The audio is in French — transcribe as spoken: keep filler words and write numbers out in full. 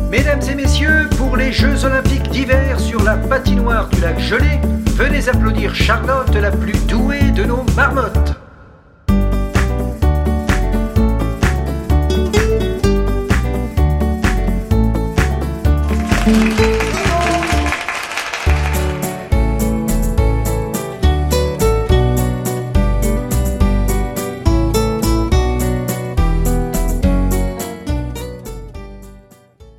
Mesdames et messieurs, pour les Jeux Olympiques d'hiver sur la patinoire du lac Gelé, venez applaudir Charlotte, la plus douée de nos marmottes.